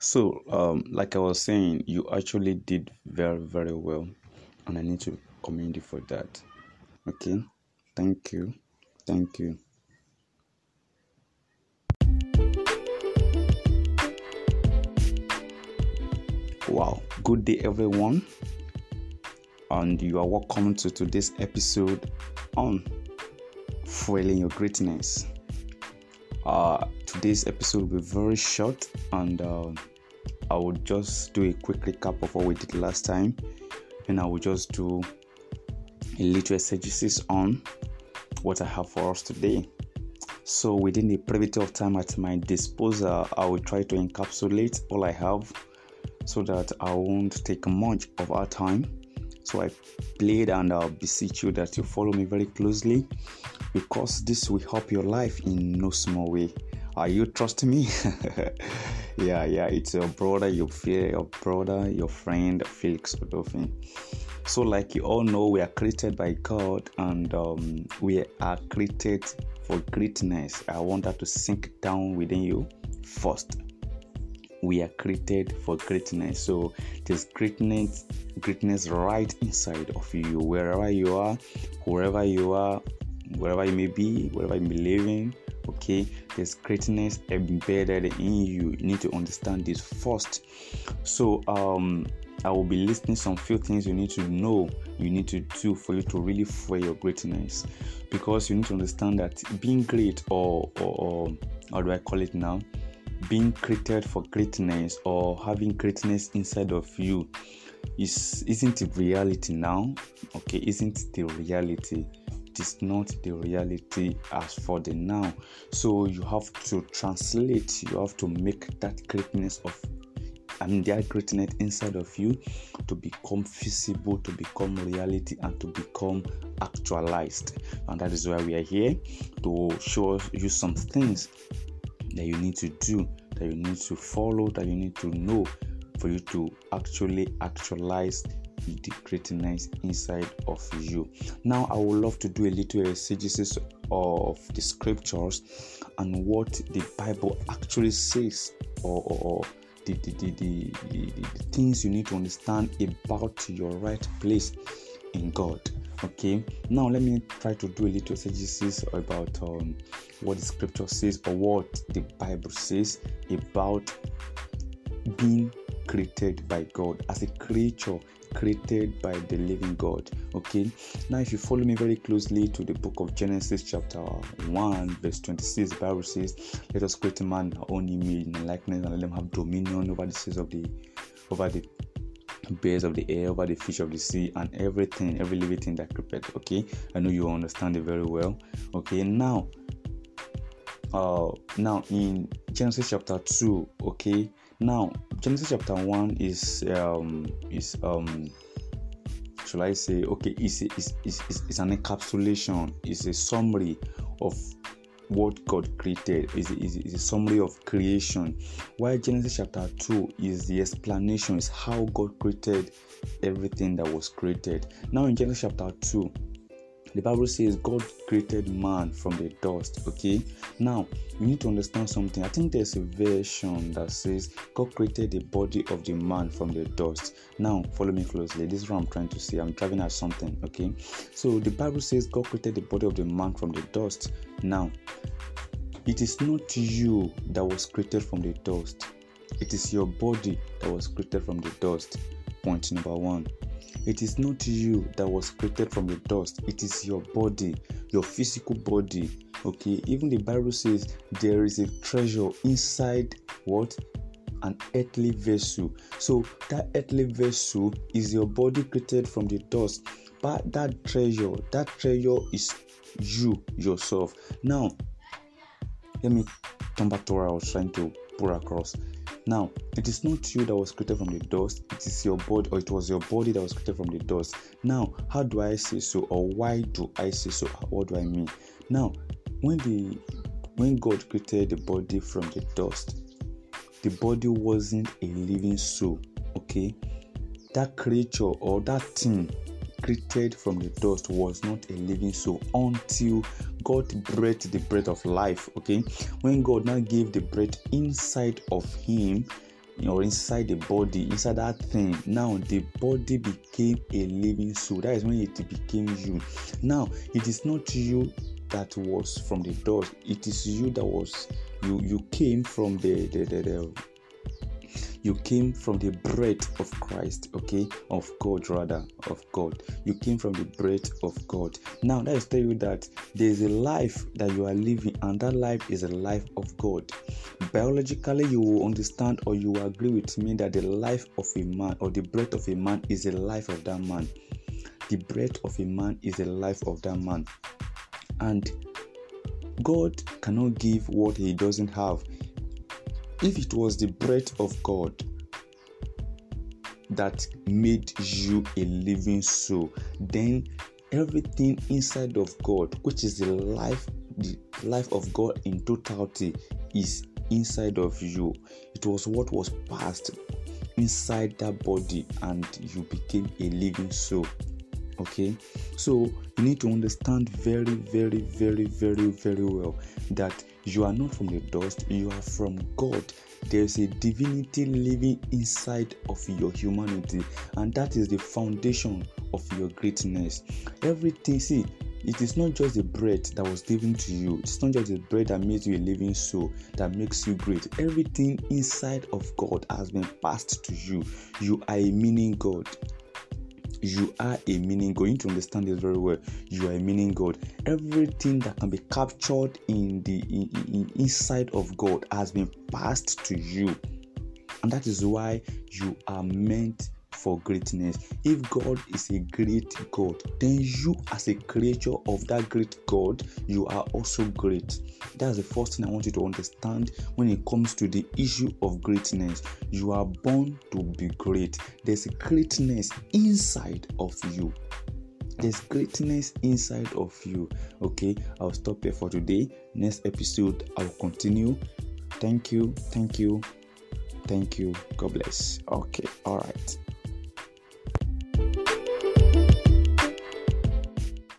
So, like I was saying, you actually did very, very well, and I need to commend you for that. Okay, thank you, thank you. Wow, good day, everyone, and you are welcome to today's episode on fueling your greatness. Today's episode will be very short, and I will just do a quick recap of what we did last time, and I will just do a little exegesis on what I have for us today. So within the brevity of time at my disposal, I will try to encapsulate all I have so that I won't take much of our time. So I plead and I'll beseech you that you follow me very closely, because this will help your life in no small way. Are you trusting me? Yeah, it's your brother, your friend, Felix Odofin. So like you all know, we are created by God, and we are created for greatness. I want that to sink down within you first. We are created for greatness. So there's greatness right inside of you. Wherever you are, wherever you may be, wherever you may be living, okay, there's greatness embedded in you. You need to understand this first. So I will be listing some few things you need to know, you need to do for you to really fuel your greatness, because you need to understand that being great, or how do I call it now, being created for greatness, or having greatness inside of you isn't the reality now. Okay, isn't the reality. It is not the reality as for the now. So you have to translate, you have to make that greatness that greatness inside of you to become visible, to become reality, and to become actualized. And that is why we are here, to show you some things that you need to do, that you need to follow, that you need to know for you to actually actualize the greatness inside of you. Now, I would love to do a little exegesis of the scriptures and what the Bible actually says, or the things you need to understand about your right place in God. Okay, now let me try to do a little exegesis about what the scripture says, or what the Bible says about being created by God, as a creature created by the living God. Okay, now if you follow me very closely to the book of Genesis chapter 1 verse 26, the Bible says, let us create a man in our own image and likeness, and let them have dominion over the birds of the air, over the fish of the sea, and every living thing that creepeth. Okay, I know you understand it very well. Okay, now in Genesis chapter 2, okay, now Genesis chapter 1 is shall I say, okay, it's an encapsulation, it's a summary of what God created, is a summary of creation, while Genesis chapter 2 is the explanation, is how God created everything that was created. Now in Genesis chapter 2, the Bible says God created man from the dust. Okay, now you need to understand something. I think there's a version that says God created the body of the man from the dust. Now follow me closely, this is what I'm trying to say. I'm driving at something. Okay, so the Bible says God created the body of the man from the dust. Now it is not you that was created from the dust, it is your body that was created from the dust. Point number one. It is not you that was created from the dust, it is your body, your physical body. Okay, even the Bible says there is a treasure inside what? An earthly vessel. So that earthly vessel is your body created from the dust, but that treasure is you yourself. Now let me come back to what I was trying to put across. Now, it is not you that was created from the dust, it is your body, or it was your body that was created from the dust. Now, how do I say so, or why do I say so? What do I mean? Now, when God created the body from the dust, the body wasn't a living soul. Okay, that creature or that thing created from the dust was not a living soul until God breathed the breath of life. Okay, when God now gave the breath inside of him, or inside the body, inside that thing. Now the body became a living soul. That is when it became you. Now it is not you that was from the dust. It is you that was you came from you came from the breath of Christ, okay? Of God, rather, of God. You came from the breath of God. Now, that is tell you that there is a life that you are living, and that life is a life of God. Biologically, you will understand, or you will agree with me, that the life of a man, or the breath of a man, is the life of that man. The breath of a man is the life of that man. And God cannot give what he doesn't have. If it was the breath of God that made you a living soul, then everything inside of God, which is the life of God in totality, is inside of you. It was what was passed inside that body, and you became a living soul. Okay, so you need to understand very, very, very, very, very well that you are not from the dust, you are from God. There's a divinity living inside of your humanity, and that is the foundation of your greatness. Everything, see, it is not just the breath that was given to you. It's not just the breath that makes you a living soul, that makes you great. Everything inside of God has been passed to you. You are a meaning God. You are a meaning God. You need to understand this very well. You are a meaning God. Everything that can be captured in the inside of God has been passed to you, and that is why you are meant for greatness. If God is a great God, then you as a creature of that great God, you are also great. That's the first thing I want you to understand when it comes to the issue of greatness. You are born to be great. There's greatness inside of you. There's greatness inside of you. Okay, I'll stop here for today. Next episode, I'll continue. Thank you. God bless. Okay, all right.